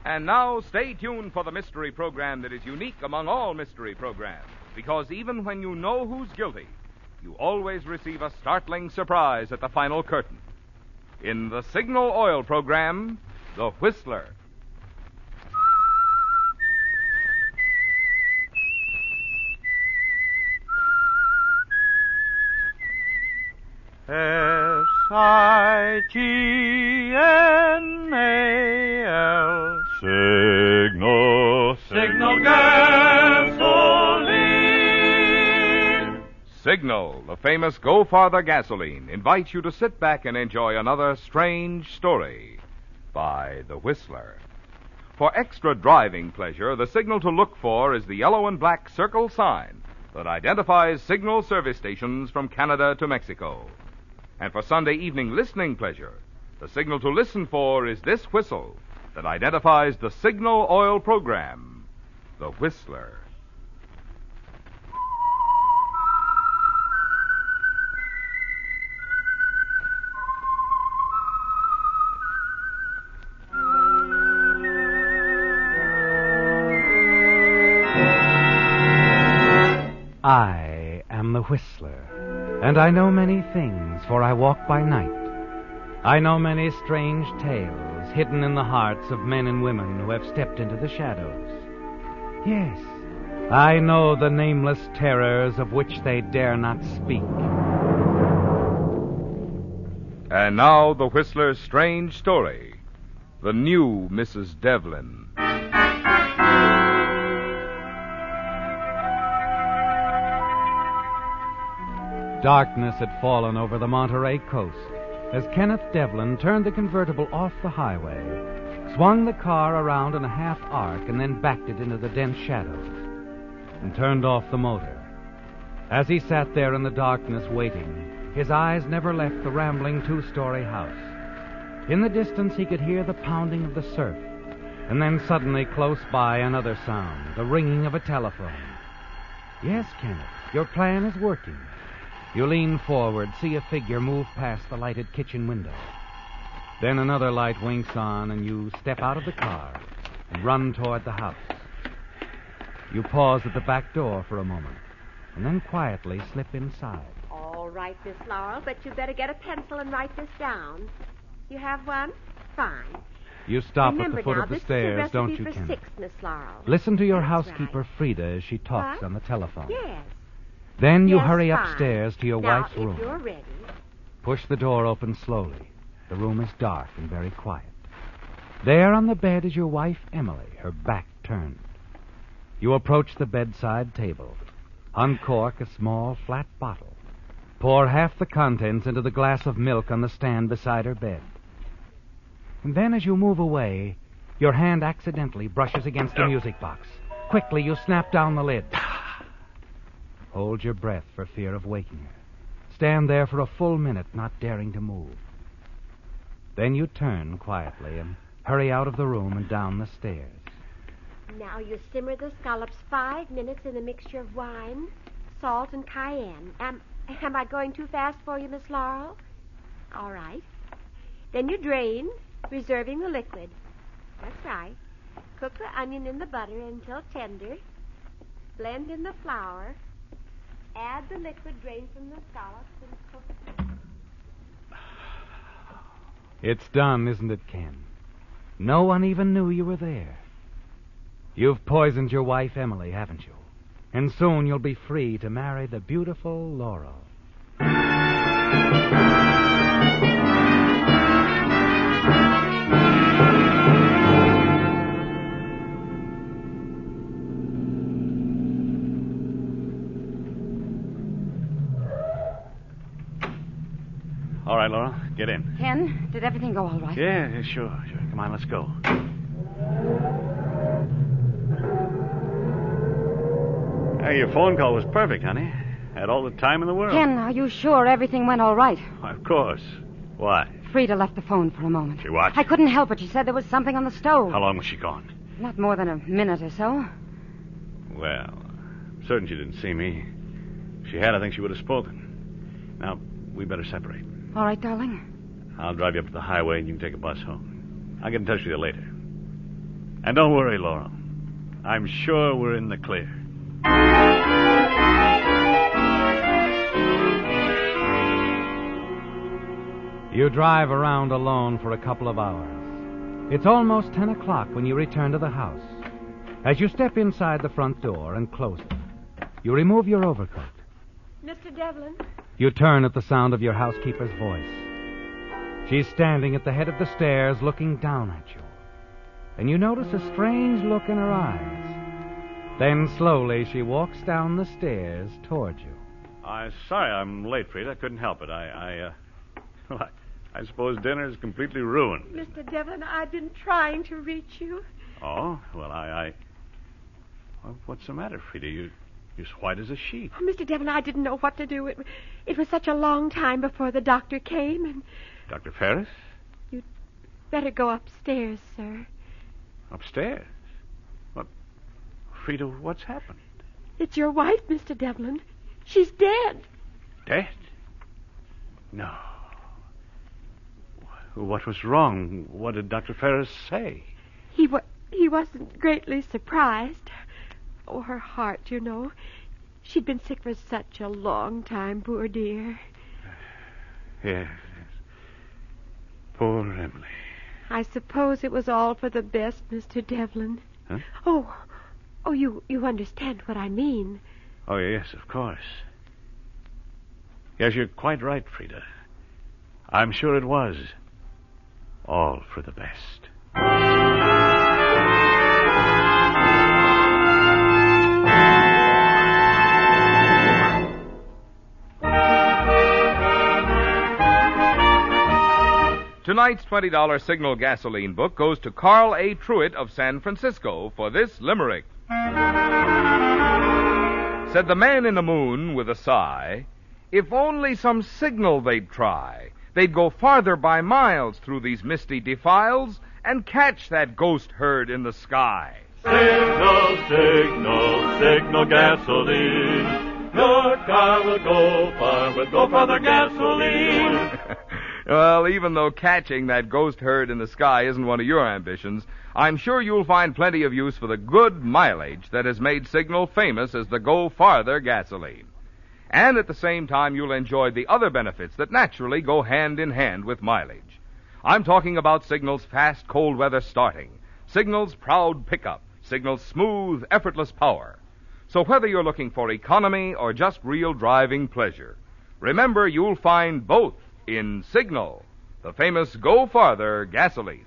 And now, stay tuned for the mystery program that is unique among all mystery programs. Because even when you know who's guilty, you always receive a startling surprise at the final curtain. In the Signal Oil program, The Whistler. S-I-G-N-A-L Signal Gasoline. Signal, the famous Go Farther gasoline, invites you to sit back and enjoy another strange story by The Whistler. For extra driving pleasure, the signal to look for is the yellow and black circle sign that identifies Signal service stations from Canada to Mexico. And for Sunday evening listening pleasure, the signal to listen for is this whistle that identifies the Signal Oil program, The Whistler. I am the Whistler, and I know many things, for I walk by night. I know many strange tales hidden in the hearts of men and women who have stepped into the shadows. Yes, I know the nameless terrors of which they dare not speak. And now, the Whistler's strange story, The New Mrs. Devlin. Darkness had fallen over the Monterey coast as Kenneth Devlin turned the convertible off the highway, swung the car around in a half arc, and then backed it into the dense shadows, and turned off the motor. As he sat there in the darkness waiting, his eyes never left the rambling two-story house. In the distance he could hear the pounding of the surf, and then suddenly close by another sound, the ringing of a telephone. Yes, Kenneth, your plan is working. You lean forward, see a figure move past the lighted kitchen window. Then another light winks on, and you step out of the car and run toward the house. You pause at the back door for a moment, and then quietly slip inside. All right, Miss Laurel, but you better get a pencil and write this down. You have one? Fine. You stop Remember at the foot now, of the this stairs, is a don't recipe you, for Kenneth? 6, Miss Laurel. Listen to your That's housekeeper, right. Frida, as she talks What? on the telephone. Yes. Then you Yes, hurry fine. upstairs to your now, wife's room. if you're ready. Push the door open slowly. The room is dark and very quiet. There on the bed is your wife, Emily, her back turned. You approach the bedside table. Uncork a small, flat bottle. Pour half the contents into the glass of milk on the stand beside her bed. And then as you move away, your hand accidentally brushes against the music box. Quickly, you snap down the lid. Hold your breath for fear of waking her. Stand there for a full minute, not daring to move. Then you turn quietly and hurry out of the room and down the stairs. Now you simmer the scallops 5 minutes in a mixture of wine, salt, and cayenne. Am I going too fast for you, Miss Laurel? All right. Then you drain, reserving the liquid. That's right. Cook the onion in the butter until tender. Blend in the flour. Add the liquid drained from the scallops and cook. It's done, isn't it, Ken? No one even knew you were there. You've poisoned your wife, Emily, haven't you? And soon you'll be free to marry the beautiful Laurel. All right, Laura, get in. Ken, did everything go all right? Yeah, sure. Come on, let's go. Hey, your phone call was perfect, honey. Had all the time in the world. Ken, are you sure everything went all right? Of course. Why? Frida left the phone for a moment. She what? I couldn't help it. She said there was something on the stove. How long was she gone? Not more than a minute or so. Well, I'm certain she didn't see me. If she had, I think she would have spoken. Now, we better separate. All right, darling. I'll drive you up to the highway and you can take a bus home. I'll get in touch with you later. And don't worry, Laurel. I'm sure we're in the clear. You drive around alone for a couple of hours. It's almost 10 o'clock when you return to the house. As you step inside the front door and close it, you remove your overcoat. Mr. Devlin? You turn at the sound of your housekeeper's voice. She's standing at the head of the stairs looking down at you. And you notice a strange look in her eyes. Then slowly she walks down the stairs toward you. Sorry I'm late, Frida. I couldn't help it. I suppose dinner's completely ruined. Mr. Devlin, I've been trying to reach you. Oh, well, Well, what's the matter, Frida? You're as white as a sheet. Oh, Mr. Devlin, I didn't know what to do. It was such a long time before the doctor came, and... Dr. Ferris? You'd better go upstairs, sir. Upstairs? What? Frida, what's happened? It's your wife, Mr. Devlin. She's dead. Dead? No. What was wrong? What did Dr. Ferris say? He wasn't greatly surprised. Oh, her heart, you know. She'd been sick for such a long time, poor dear. Yes. Poor Emily. I suppose it was all for the best, Mr. Devlin. Huh? Oh, you understand what I mean. Oh, yes, of course. Yes, you're quite right, Frida. I'm sure it was all for the best. Tonight's $20 Signal gasoline book goes to Carl A. Truitt of San Francisco for this limerick. Said the man in the moon with a sigh, if only some signal they'd try, they'd go farther by miles through these misty defiles and catch that ghost herd in the sky. Signal, signal, signal gasoline. Your car will go far with Go Farther gasoline. Well, even though catching that ghost herd in the sky isn't one of your ambitions, I'm sure you'll find plenty of use for the good mileage that has made Signal famous as the Go Farther gasoline. And at the same time, you'll enjoy the other benefits that naturally go hand in hand with mileage. I'm talking about Signal's fast cold weather starting, Signal's proud pickup, Signal's smooth, effortless power. So whether you're looking for economy or just real driving pleasure, remember you'll find both in Signal, the famous Go Farther gasoline.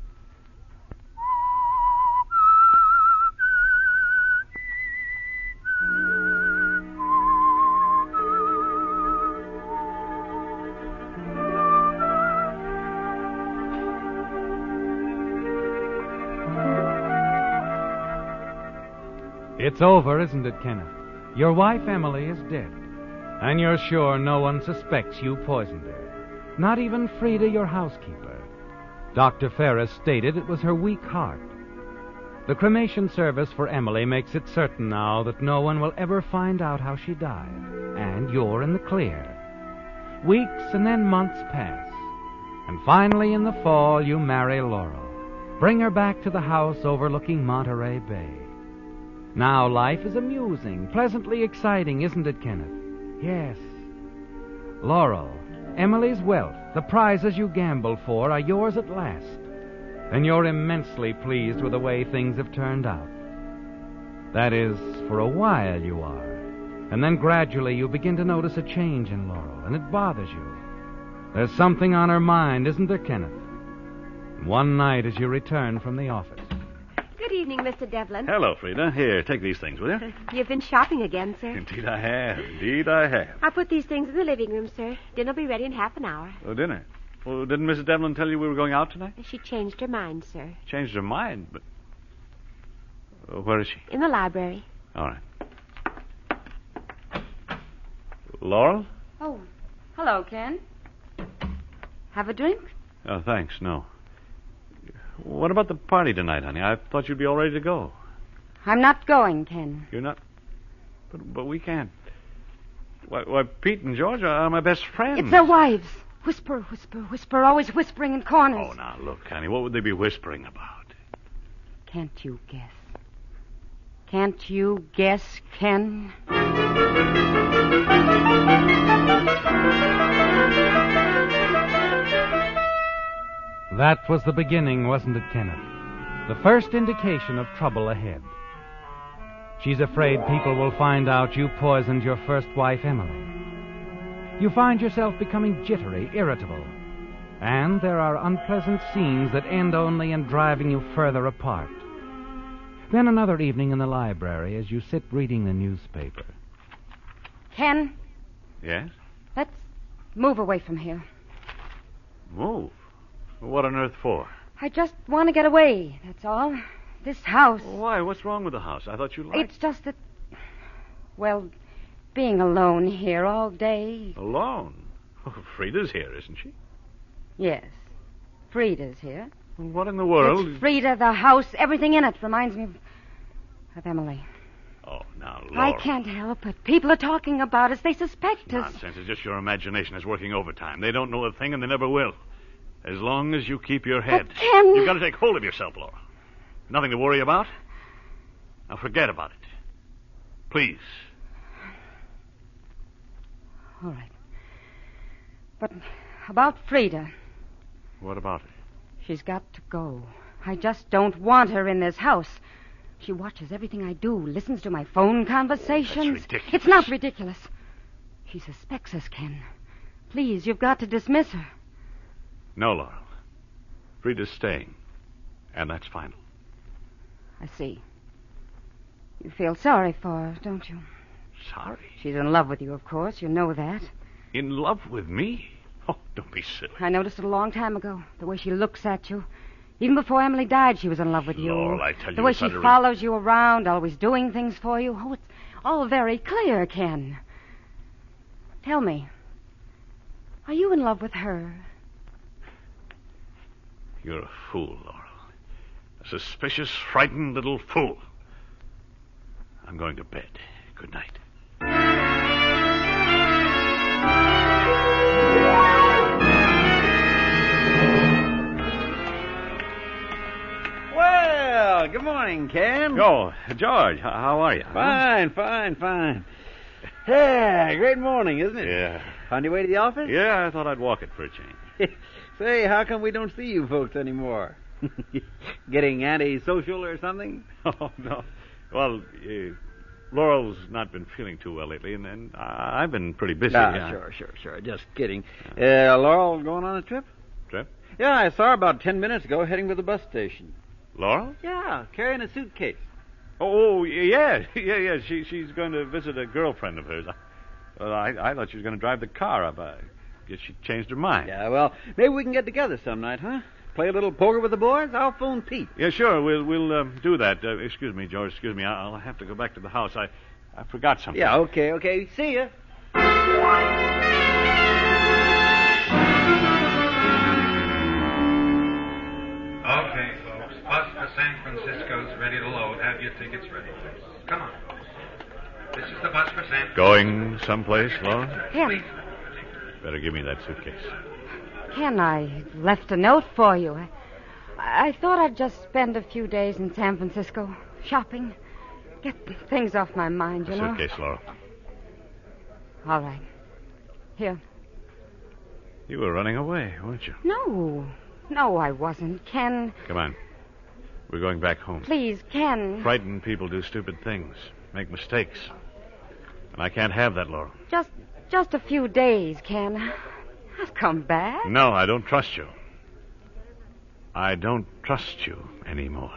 It's over, isn't it, Kenneth? Your wife, Emily, is dead. And you're sure no one suspects you poisoned her. Not even Frida, your housekeeper. Dr. Ferris stated it was her weak heart. The cremation service for Emily makes it certain now that no one will ever find out how she died. And you're in the clear. Weeks and then months pass. And finally, in the fall, you marry Laurel. Bring her back to the house overlooking Monterey Bay. Now life is amusing, pleasantly exciting, isn't it, Kenneth? Yes. Laurel, Emily's wealth, the prizes you gambled for are yours at last. And you're immensely pleased with the way things have turned out. That is, for a while you are. And then gradually you begin to notice a change in Laurel, and it bothers you. There's something on her mind, isn't there, Kenneth? One night as you return from the office. Good evening, Mr. Devlin. Hello, Frida. Here, take these things, will you? You've been shopping again, sir. Indeed I have. Indeed I have. I put these things in the living room, sir. Dinner'll be ready in half an hour. Oh, dinner? Well, didn't Mrs. Devlin tell you we were going out tonight? She changed her mind, sir. Changed her mind, but... where is she? In the library. All right. Laurel? Oh, hello, Ken. Have a drink? Oh, thanks, no. What about the party tonight, honey? I thought you'd be all ready to go. I'm not going, Ken. You're not? But we can't. Why, Pete and George are my best friends. It's their wives. Whisper, whisper, whisper, always whispering in corners. Oh, now, look, honey, what would they be whispering about? Can't you guess? Can't you guess, Ken? That was the beginning, wasn't it, Kenneth? The first indication of trouble ahead. She's afraid people will find out you poisoned your first wife, Emily. You find yourself becoming jittery, irritable. And there are unpleasant scenes that end only in driving you further apart. Then another evening in the library as you sit reading the newspaper. Ken, Yes? let's move away from here. Move? What on earth for? I just want to get away, that's all. This house. Why? What's wrong with the house? I thought you liked It's just that, well, being alone here all day. Alone? Oh, Frida's here, isn't she? Yes, Frida's here. Well, what in the world? It's Frida, the house, everything in it reminds me of Emily. Oh, now, Laura. I can't help it. People are talking about us. They suspect us. Nonsense. It's just your imagination is working overtime. They don't know a thing, and they never will. As long as you keep your head. But Ken... You've got to take hold of yourself, Laura. Nothing to worry about. Now forget about it. Please. All right. But about Frida, What about it? she's got to go. I just don't want her in this house. She watches everything I do, listens to my phone conversations. That's ridiculous. It's not ridiculous. She suspects us, Ken. Please, you've got to dismiss her. No, Laurel. Frida's staying. And that's final. I see. You feel sorry for her, don't you? Sorry? She's in love with you, of course. You know that. In love with me? Oh, don't be silly. I noticed it a long time ago, the way she looks at you. Even before Emily died, she was in love with you. Laurel, I tell you, the way it's she not a re- follows you around, always doing things for you. Oh, it's all very clear, Ken. Tell me, are you in love with her? You're a fool, Laurel. A suspicious, frightened little fool. I'm going to bed. Good night. Well, good morning, Ken. Oh, George, how are you? Fine. Yeah, great morning, isn't it? Yeah. On your way to the office? Yeah, I thought I'd walk it for a change. Say, how come we don't see you folks anymore? Getting antisocial or something? Oh, no. Well, Laurel's not been feeling too well lately, and I've been pretty busy. Yeah. Sure. Just kidding. Laurel going on a trip? Trip? Yeah, I saw her about 10 minutes ago heading to the bus station. Laurel? Yeah, carrying a suitcase. Oh, yeah. She's going to visit a girlfriend of hers. I thought she was going to drive the car up. I guess she changed her mind. Yeah, well, maybe we can get together some night, huh? Play a little poker with the boys? I'll phone Pete. Yeah, sure. We'll do that. Excuse me, George. Excuse me. I'll have to go back to the house. I forgot something. Yeah, okay. See ya. Okay, folks. Bus for San Francisco's ready to load. Have your tickets ready, please. Come on. This is the bus for San Francisco. Going someplace, Laurel? Ken, Better give me that suitcase. Ken, I left a note for you. I thought I'd just spend a few days in San Francisco, shopping, get things off my mind, you know. Suitcase, Laurel. All right. Here. You were running away, weren't you? No, I wasn't. Ken, Come on. We're going back home. please, Ken. Frightened people do stupid things, make mistakes. And I can't have that, Laurel. Just a few days, Ken. I'll come back. No, I don't trust you. I don't trust you anymore.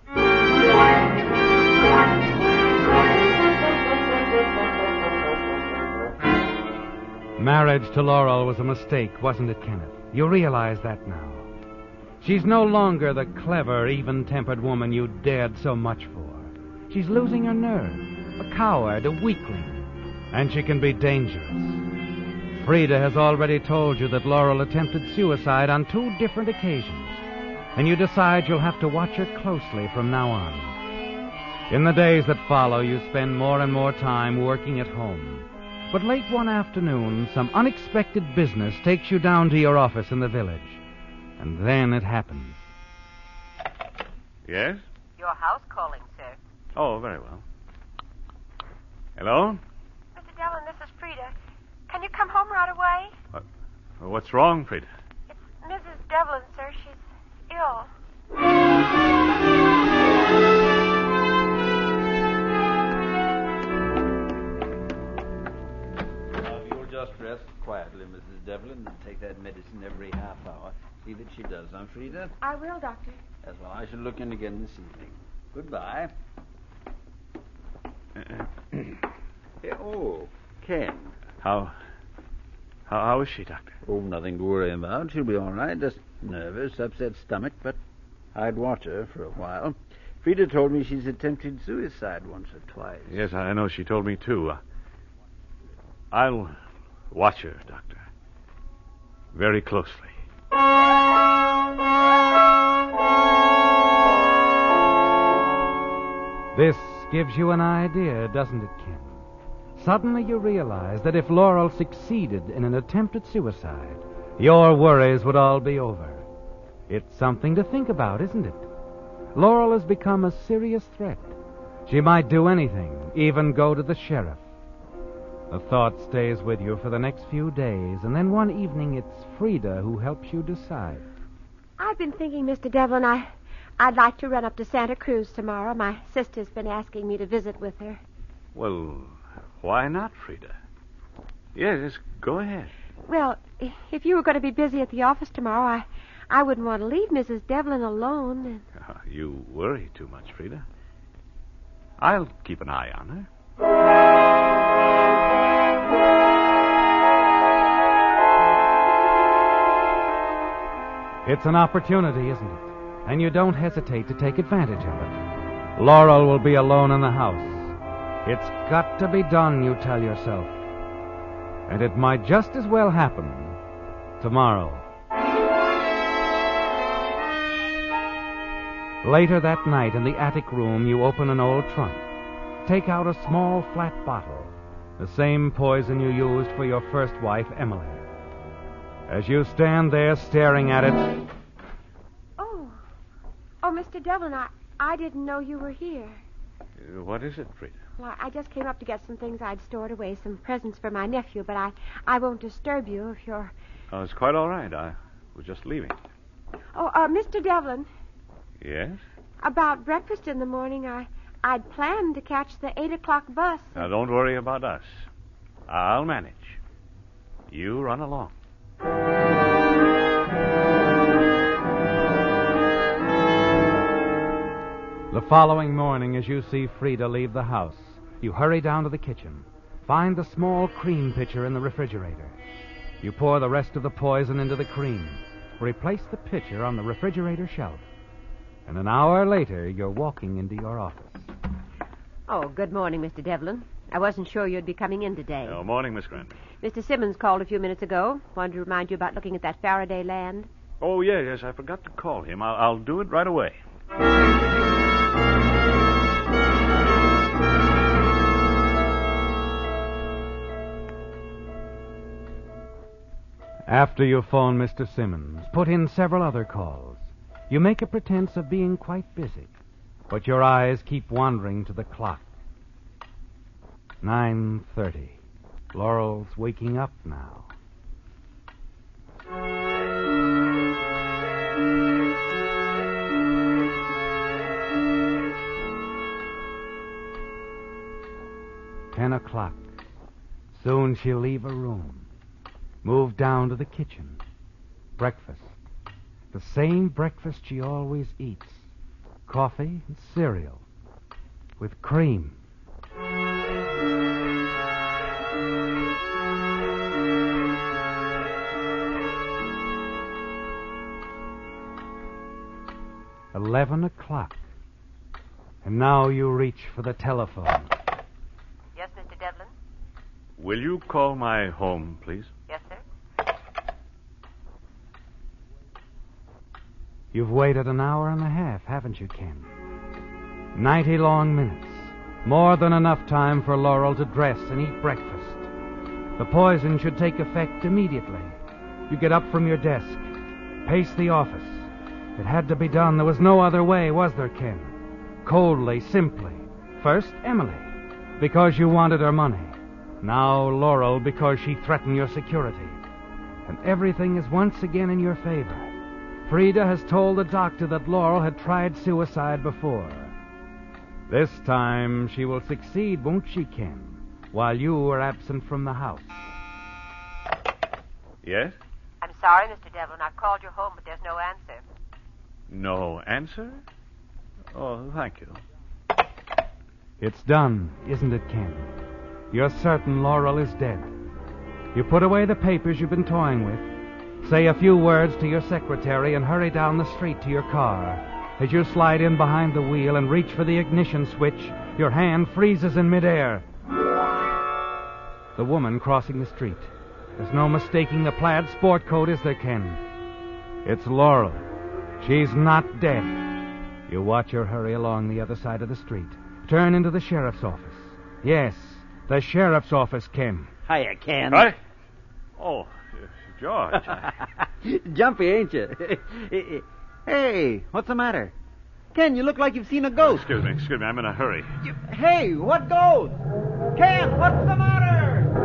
Marriage to Laurel was a mistake, wasn't it, Kenneth? You realize that now. She's no longer the clever, even-tempered woman you dared so much for. She's losing her nerve, a coward, a weakling, and she can be dangerous. Frida has already told you that Laurel attempted suicide on 2 different occasions, and you decide you'll have to watch her closely from now on. In the days that follow, you spend more and more time working at home. But late one afternoon, some unexpected business takes you down to your office in the village. And then it happens. Yes? Your house calling, sir. Oh, very well. Hello? Mr. Devlin, this is Frida. Can you come home right away? What's wrong, Frida? It's Mrs. Devlin, sir. She's ill. Now, if you'll just rest quietly, Mrs. Devlin, and take that medicine every half hour. See that she does, huh, Frida? I will, Doctor. That's well. I shall look in again this evening. Goodbye. Oh, Ken. How is she, Doctor? Oh, nothing to worry about. She'll be all right. Just nervous, upset stomach, but I'd watch her for a while. Frida told me she's attempted suicide once or twice. Yes, I know. She told me, too. I'll watch her, Doctor. Very closely. This gives you an idea, doesn't it, Ken? Suddenly you realize that if Laurel succeeded in an attempt at suicide, your worries would all be over. It's something to think about, isn't it? Laurel has become a serious threat. She might do anything, even go to the sheriff. The thought stays with you for the next few days, and then one evening it's Frida who helps you decide. I've been thinking, Mr. Devlin, I'd like to run up to Santa Cruz tomorrow. My sister's been asking me to visit with her. Well, why not, Frida? Yes, go ahead. Well, if you were going to be busy at the office tomorrow, I wouldn't want to leave Mrs. Devlin alone. You worry too much, Frida. I'll keep an eye on her. It's an opportunity, isn't it? And you don't hesitate to take advantage of it. Laurel will be alone in the house. It's got to be done, you tell yourself. And it might just as well happen tomorrow. Later that night in the attic room, you open an old trunk. Take out a small flat bottle, the same poison you used for your first wife, Emily. As you stand there staring at it... Oh, Mr. Devlin, I didn't know you were here. What is it, Frida? Well, I just came up to get some things I'd stored away, some presents for my nephew, but I won't disturb you if you're... Oh, it's quite all right. I was just leaving. Oh, Mr. Devlin. Yes? About breakfast in the morning, I'd planned to catch the 8 o'clock bus. Now, don't worry about us. I'll manage. You run along. The following morning, as you see Frida leave the house, you hurry down to the kitchen, find the small cream pitcher in the refrigerator. You pour the rest of the poison into the cream, replace the pitcher on the refrigerator shelf, and an hour later, you're walking into your office. Oh, good morning, Mr. Devlin. I wasn't sure you'd be coming in today. Oh, morning, Miss Granby. Mr. Simmons called a few minutes ago. Wanted to remind you about looking at that Faraday land. Oh, yes, I forgot to call him. I'll do it right away. After you phone Mr. Simmons, put in several other calls. You make a pretense of being quite busy, but your eyes keep wandering to the clock. 9:30. Laurel's waking up now. Ten o'clock. Soon she'll leave her room. Move down to the kitchen. Breakfast. The same breakfast she always eats. Coffee and cereal. With cream. $11 o'clock. And now you reach for the telephone. Yes, Mr. Devlin? Will you call my home, please? Yes, sir. You've waited an hour and a half, haven't you, Ken? 90 long minutes. More than enough time for Laurel to dress and eat breakfast. The poison should take effect immediately. You get up from your desk, pace the office. It had to be done. There was no other way, was there, Ken? Coldly, simply. First, Emily, because you wanted her money. Now, Laurel, because she threatened your security. And everything is once again in your favor. Frida has told the doctor that Laurel had tried suicide before. This time she will succeed, won't she, Ken? While you are absent from the house. Yes? I'm sorry, Mr. Devlin. I've called your home, but there's no answer. No answer? Oh, thank you. It's done, isn't it, Ken? You're certain Laurel is dead. You put away the papers you've been toying with, say a few words to your secretary, and hurry down the street to your car. As you slide in behind the wheel and reach for the ignition switch, your hand freezes in midair. The woman crossing the street. There's no mistaking the plaid sport coat, is there, Ken? It's Laurel. She's not dead. You watch her hurry along the other side of the street. Turn into the sheriff's office. Yes, the sheriff's office, Ken. Hiya, Ken. Right? Oh, George. Jumpy, ain't you? Hey, what's the matter? Ken, you look like you've seen a ghost. Excuse me. I'm in a hurry. Hey, what ghost? Ken, what's the matter?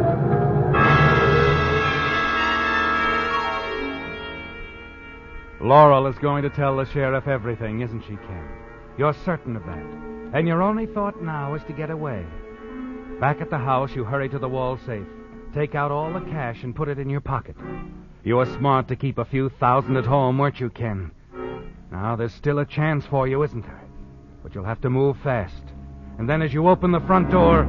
Laurel is going to tell the sheriff everything, isn't she, Ken? You're certain of that. And your only thought now is to get away. Back at the house, you hurry to the wall safe, take out all the cash and put it in your pocket. You were smart to keep a few thousand at home, weren't you, Ken? Now, there's still a chance for you, isn't there? But you'll have to move fast. And then as you open the front door...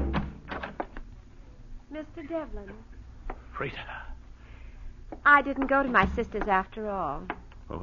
Mr. Devlin, Frida. I didn't go to my sister's after all. Oh.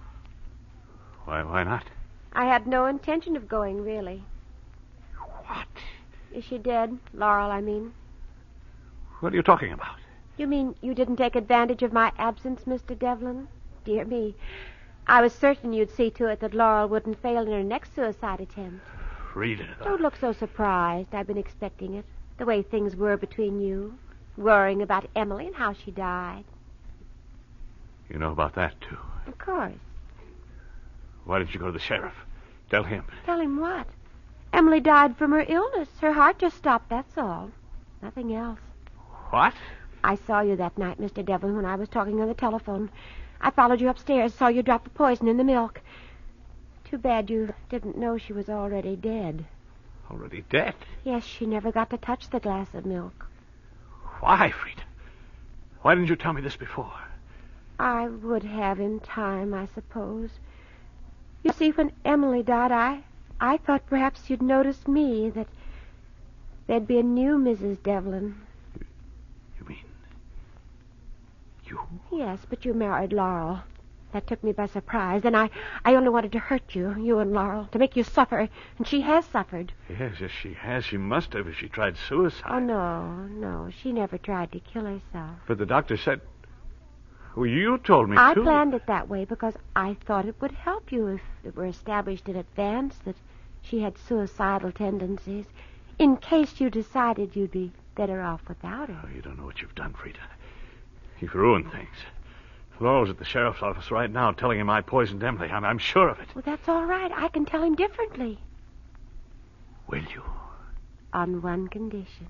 Why not? I had no intention of going, really. What? Is she dead? Laurel, I mean. What are you talking about? You mean you didn't take advantage of my absence, Mr. Devlin? Dear me. I was certain you'd see to it that Laurel wouldn't fail in her next suicide attempt. Frida. Don't look so surprised. I've been expecting it. The way things were between you. Worrying about Emily and how she died. You know about that, too. Of course. Why didn't you go to the sheriff? Tell him. Tell him what? Emily died from her illness. Her heart just stopped, that's all. Nothing else. What? I saw you that night, Mr. Devlin, when I was talking on the telephone. I followed you upstairs, saw you drop the poison in the milk. Too bad you didn't know she was already dead. Already dead? Yes, she never got to touch the glass of milk. Why, Frida? Why didn't you tell me this before? I would have in time, I suppose. You see, when Emily died, I thought perhaps you'd notice me, that there'd be a new Mrs. Devlin. You mean... you? Yes, but you married Laurel. That took me by surprise. And I only wanted to hurt you, you and Laurel, to make you suffer. And she has suffered. Yes, she has. She must have if she tried suicide. Oh, no. She never tried to kill herself. But the doctor said... Well, you told me, I too. planned it that way because I thought it would help you if it were established in advance that she had suicidal tendencies, in case you decided you'd be better off without her. Oh, you don't know what you've done, Frida. You've ruined things. Laurel's at the sheriff's office right now telling him I poisoned Emily. I'm sure of it. Well, that's all right. I can tell him differently. Will you? On one condition.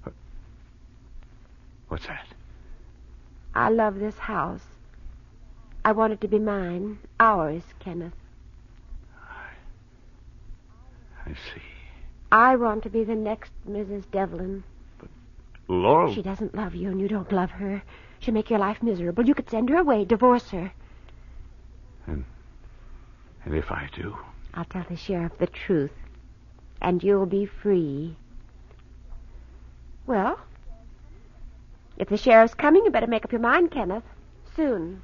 What's that? I love this house. I want it to be mine. Ours, Kenneth. I see. I want to be the next Mrs. Devlin. But Laurel... She doesn't love you, and you don't love her. She'll make your life miserable. You could send her away, divorce her. And if I do? I'll tell the sheriff the truth, and you'll be free. Well, if the sheriff's coming, you better make up your mind, Kenneth. Soon.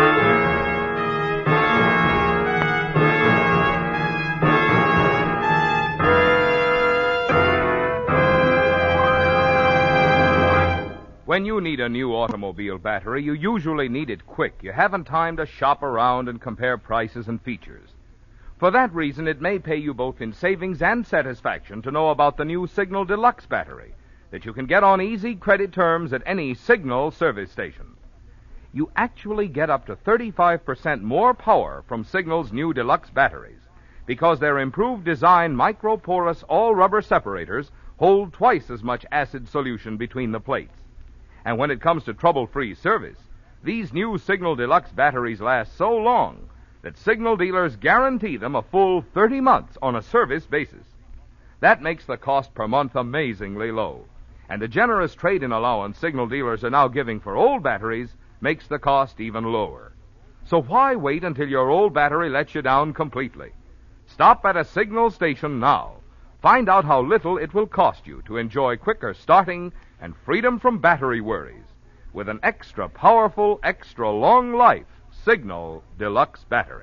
When you need a new automobile battery, you usually need it quick. You haven't time to shop around and compare prices and features. For that reason, it may pay you both in savings and satisfaction to know about the new Signal Deluxe battery that you can get on easy credit terms at any Signal service station. You actually get up to 35% more power from Signal's new Deluxe batteries because their improved design microporous all-rubber separators hold twice as much acid solution between the plates. And when it comes to trouble-free service, these new Signal Deluxe batteries last so long that Signal dealers guarantee them a full 30 months on a service basis. That makes the cost per month amazingly low. And the generous trade-in allowance Signal dealers are now giving for old batteries makes the cost even lower. So why wait until your old battery lets you down completely? Stop at a Signal station now. Find out how little it will cost you to enjoy quicker starting and freedom from battery worries with an extra powerful, extra long life Signal Deluxe battery.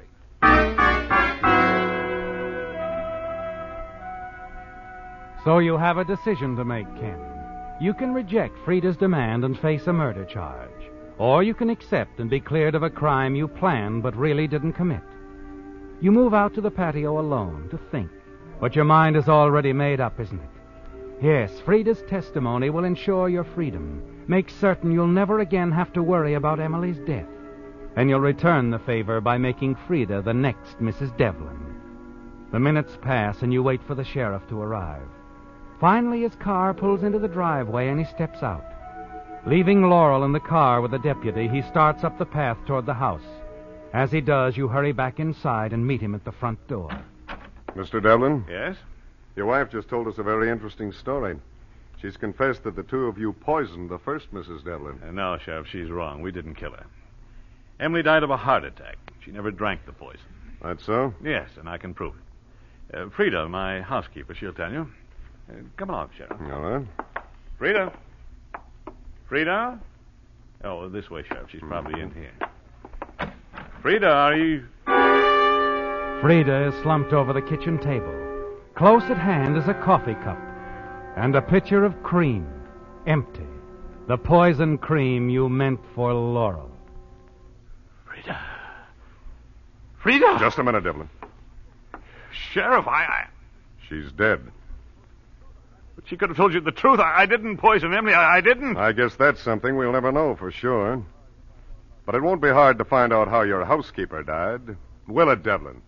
So you have a decision to make, Ken. You can reject Frida's demand and face a murder charge. Or you can accept and be cleared of a crime you planned but really didn't commit. You move out to the patio alone to think. But your mind is already made up, isn't it? Yes, Frida's testimony will ensure your freedom. Make certain you'll never again have to worry about Emily's death. And you'll return the favor by making Frida the next Mrs. Devlin. The minutes pass and you wait for the sheriff to arrive. Finally, his car pulls into the driveway and he steps out. Leaving Laurel in the car with the deputy, he starts up the path toward the house. As he does, you hurry back inside and meet him at the front door. Mr. Devlin? Yes? Your wife just told us a very interesting story. She's confessed that the two of you poisoned the first Mrs. Devlin. No, Sheriff, she's wrong. We didn't kill her. Emily died of a heart attack. She never drank the poison. That's so? Yes, and I can prove it. Frida, my housekeeper, she'll tell you. Come along, Sheriff. All right. Frida? Frida? Oh, this way, Sheriff. She's probably in here. Frida, are you... Frida is slumped over the kitchen table. Close at hand is a coffee cup and a pitcher of cream, empty. The poison cream you meant for Laurel. Frida. Frida! Just a minute, Devlin. Sheriff, She's dead. But she could have told you the truth. I didn't poison Emily. I didn't. I guess that's something we'll never know for sure. But it won't be hard to find out how your housekeeper died. Will it, Devlin?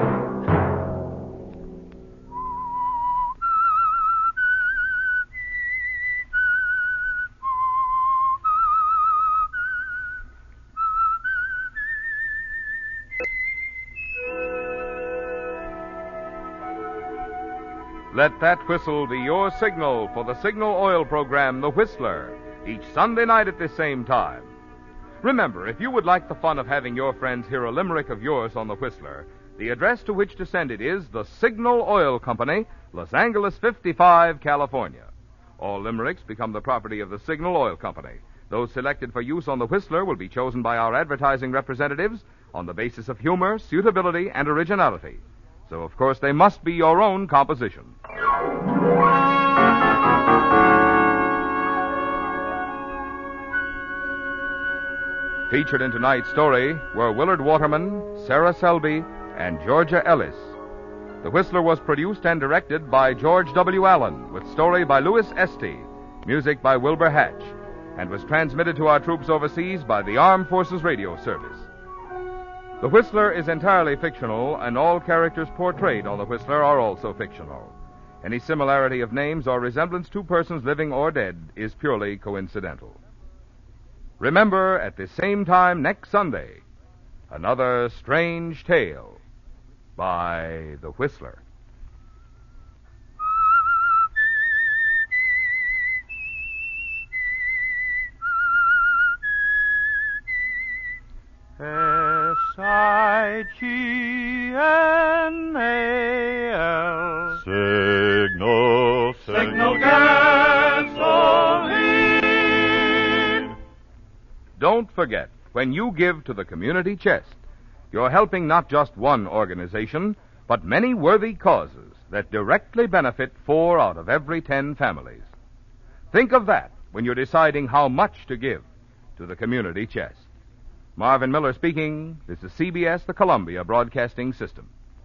Let that whistle be your signal for the Signal Oil program, The Whistler, each Sunday night at this same time. Remember, if you would like the fun of having your friends hear a limerick of yours on The Whistler, the address to which to send it is the Signal Oil Company, Los Angeles 55, California. All limericks become the property of the Signal Oil Company. Those selected for use on The Whistler will be chosen by our advertising representatives on the basis of humor, suitability, and originality. So, of course, they must be your own composition. Featured in tonight's story were Willard Waterman, Sarah Selby, and Georgia Ellis. The Whistler was produced and directed by George W. Allen, with story by Louis Esty, music by Wilbur Hatch, and was transmitted to our troops overseas by the Armed Forces Radio Service. The Whistler is entirely fictional, and all characters portrayed on The Whistler are also fictional. Any similarity of names or resemblance to persons living or dead is purely coincidental. Remember, at the same time next Sunday, another strange tale by The Whistler. S-I-G-N-A-L Signal Gasoline. Don't forget, when you give to the community chest, you're helping not just one organization, but many worthy causes that directly benefit 4 out of every 10 families. Think of that when you're deciding how much to give to the community chest. Marvin Miller speaking. This is CBS, the Columbia Broadcasting System.